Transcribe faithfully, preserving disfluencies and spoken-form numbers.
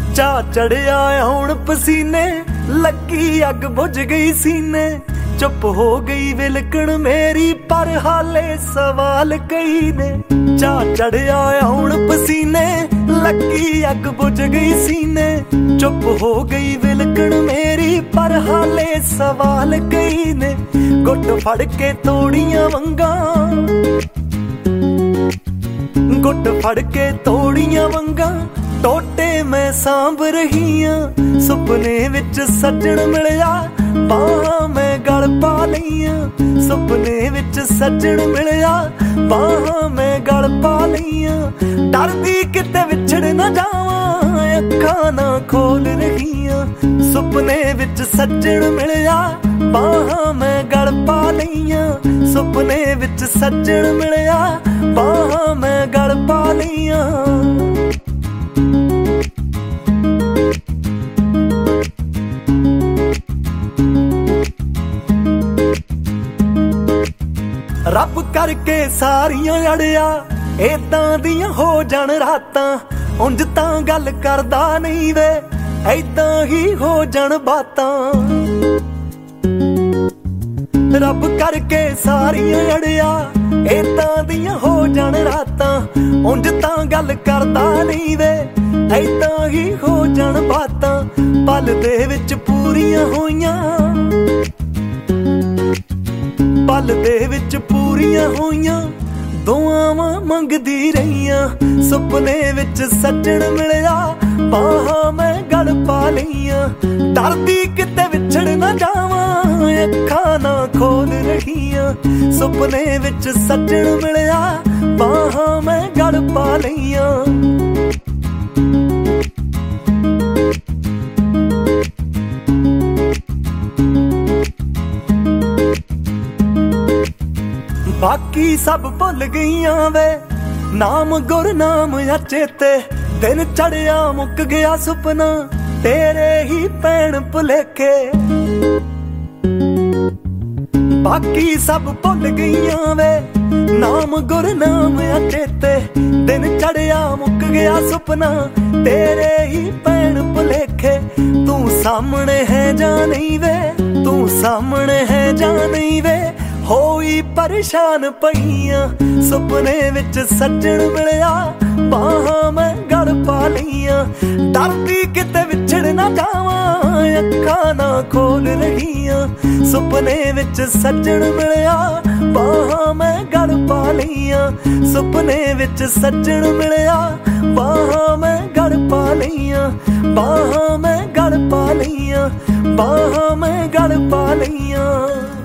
चा चढ़िया हुण पसीने, लगी अग बुझ गई सीने। चुप हो गई विलकण मेरी पर हाले सवाल कई ने। चा चढ़िया हुण पसीने, लगी अग बुझ गई सीने। चुप हो गई विलकण मेरी पर हाले सवाल कई ने। गुट फड़ के तोड़ियां वंगा, गुट फड़ के तोड़ियां वंगा, टोटे मैं सांभ रही हां। सुपने विच सजण मिलिया, बाहां मैं गल पा लईयां। सुपने विच सजण मिलिया, बाहां मैं गल पा लईयां। डरदी किते विछड़ न जावां, अखां ना खोल रही हां। सुपने विच सजण मिलिया, बाहां मैं गल पा लईयां। सुपने विच सजण मिलिया, बाहां मैं गल पा लईयां। रब करके सारियां अड़िया, एदां दियां हो जाण रातां। उंज तां गल करदा नहीं वे, ऐदां ही हो जाण बातां। रब करके सारियां अड़िया, एदां दियां हो जाण रातां। उंज तां गल करदा नहीं वे, ऐदां ही हो जाण बातां। पल दे विच पूरियां होईयां, पल दे विच पूरियां होईयां, दुआवां मंगदी रहीआं। सुपने विच सजण मिलिया, बाहां मैं गल पा लईयां। डरदी किते विछड़ न जावां, अखां ना खोल रहीआं। सुपने विच सजण मिलिया, बाहां मैं गल पा लईयां। बाकी सब भुल गईयां वे, नाम गुरनाम या चेते। दिन चढ़िया मुक गया सुपना, तेरे ही पैण भुलेखे। बाकी सब भुल गईयां वे, नाम गुरनाम या चेते। दिन चढ़िया मुक गया सुपना, तेरे ही पैण भुलेखे। तू सामने है जा नहीं वे, तू सामने है जा नहीं वे, होई परेशान पईयां। सुपने विच सजण मिलिया, बाहां मैं गल पा लईयां। डरदी किते विछड़ न जावां, अखां ना खोल रहीआं। सुपने विच सजण मिलिया, बाहां मैं गल पा लईयां। सुपने विच सजण मिलिया, बाहां मैं गल पा लईयां। बाहां मैं गल पा लईयां, बाहां मैं गल पा लईयां।